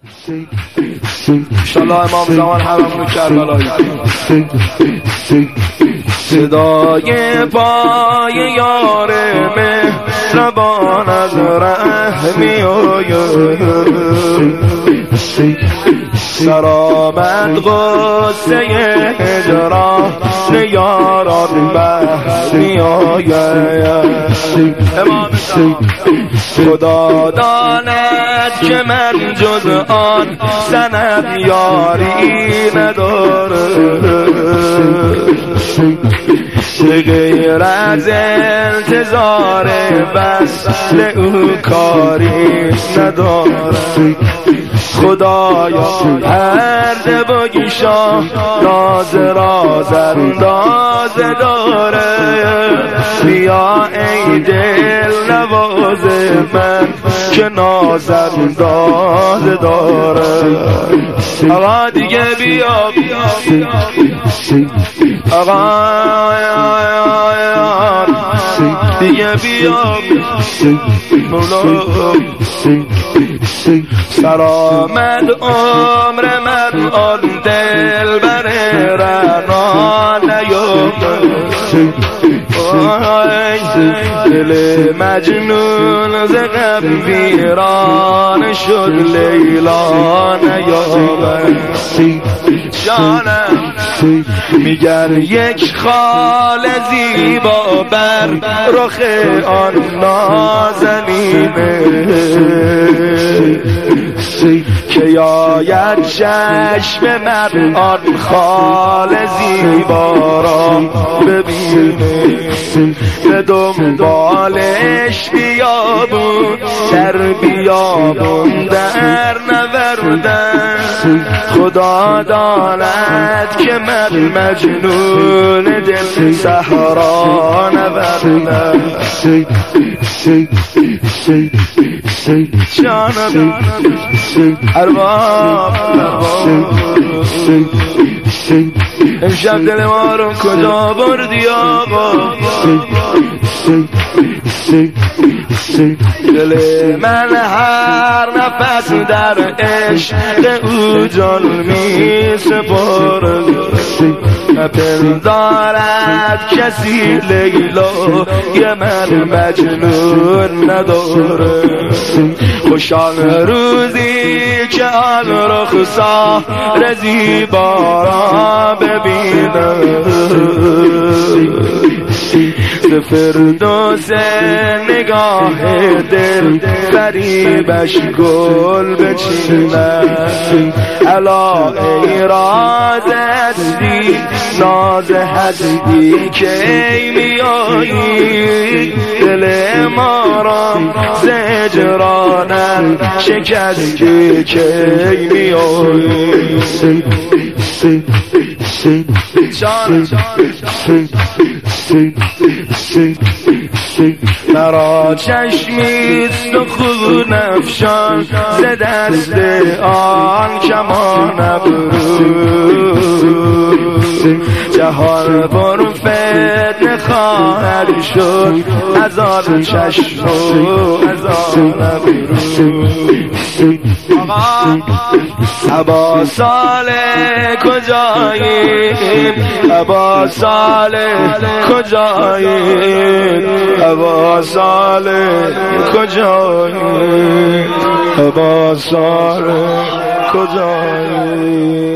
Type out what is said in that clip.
انشالله امام زمان حرم کربلایی. صدای پای یار مهربان از ره می آید، سرآمد غصه هجران یاران به می آید. خدا داند که من جز آن صنم یاری نداره، غیر از انتظار وصل او کاری نداره. خدایا هر دباگیشا ناز راز انداز داره، بیا ای دل نواز من که ناز انداز داره. آقا دیگه بیا آقا دیگه بیا مولا. سرآمد عمر من آن دل بر رنا نیامد، دل مجنون ز غم ویران شد لیلا نیامد. جانم میگر یک خال زیبا بر رخ آن نازنینه، که یاید چشم من آن خال زیبا را ببینه، به دنبالش بیابون در بیابون در نوردن. خدا داند که من مجنون دل صحرا نوردم. جانم ارباب امشب دل ما رو کجا بردی آقا؟ دل من هر نفس در عشق او جان می سپارد، نپندارد کسی لیلا یه من مجنون نداره. خوشان روزی که آن رخسار زیبا را ببینم، فردوس نگاه دل فریبش گل بچینم. الا ای راز هستی ناز هستی که ای میایی، دل ما را زجرانم شکستی که ای میایی. مرا چشمیست و خون افشان ز دست آن کمان ابرو، جهان پر فتنه خواهد شد از آن چشم و از آن ابرو. ابا صالح کجایید؟ ابا صالح کجایید؟ ابا صالح کجایید؟ ابا صالح کجایید؟